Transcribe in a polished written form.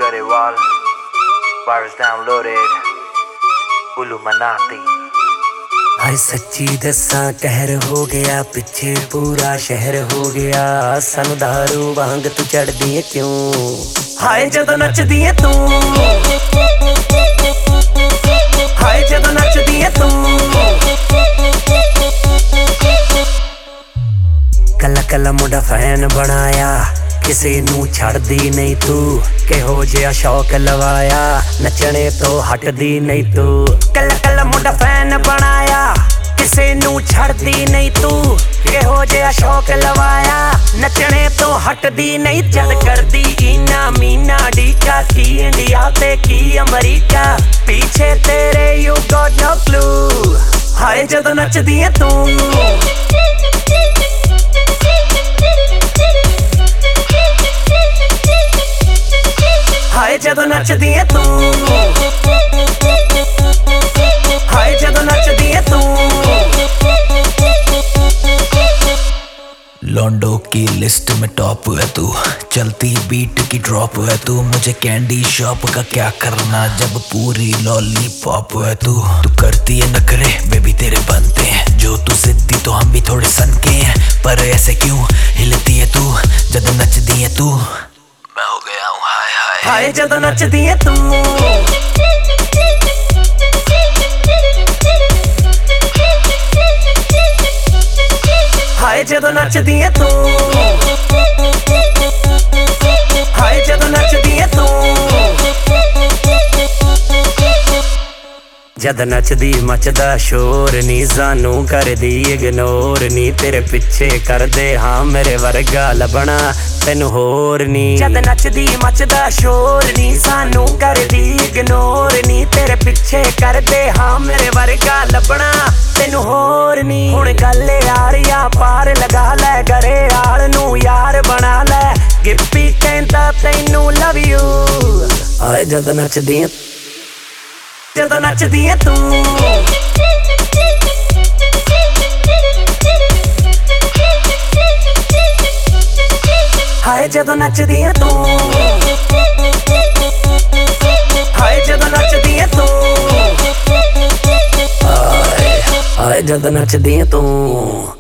Garewal, virus downloaded, Illuminati। हाय सच्ची दसा कहर हो गया, पिछे पूरा शहर हो गया। सानू दारू वांग तू चढ़दी है क्यों? हाय जदों नचदी है तू, हाय जदों नचदी है तू। कला कला मुंडा फैन बनाया, किसी नू छड़दी नहीं तू। किहो जिहा शौक लवाया, नचने तो हटदी नहीं तू। कला कला मुंडा फैन बनाया, किसी नू छड़दी नहीं तू। किहो जिहा शौक लवाया, नचने तो हटदी नहीं। चल करदी इना मीना डीका, की इंडिया ते की अमरीका। पीछे तेरे यू गॉट नो क्लू। हाय जदों नचदी है तू, हाय जदों नचदी है तू, हाय जदों नचदी है तू। लॉन्डो की लिस्ट में टॉप है तू, चलती बीट की ड्रॉप है तू। मुझे कैंडी शॉप का क्या करना, जब पूरी लॉलीपॉप है तू। तू करती है नखरे बेबी तेरे बनते हैं, जो तू सिद्धि तो हम भी थोड़े सन के हैं। पर ऐसे क्यों हिलती है तू जब नचदी है तू? मैं हो गया हूँ हाय हाय, हाय जदों नचदी है तू, हाय जदों नचदी है तू, हाय जदों नचदी है तू। जद नचदी मचदा शोर नी, सानू करदी इग्नोर नी। तेरे पिछे कर दे हाँ मेरे वर्गा लबना तेनू होर नी। जद नचदी मचदा शोर नी, सानू करदी इग्नोर नी। तेरे पिछे कर दे हाँ मेरे वर्गा लबना तेनू होर नी। हुण गल यारिया पार लगा लै, गरे आल नू यार बना लै। गिप्पी कहंदा तैनू लव यू। हाय जद नचदी है, जदों नचदी है तू, हाय जदों नचदी है तू, हाय जदों नचदी है तू, हाय जदों नचदी है तू।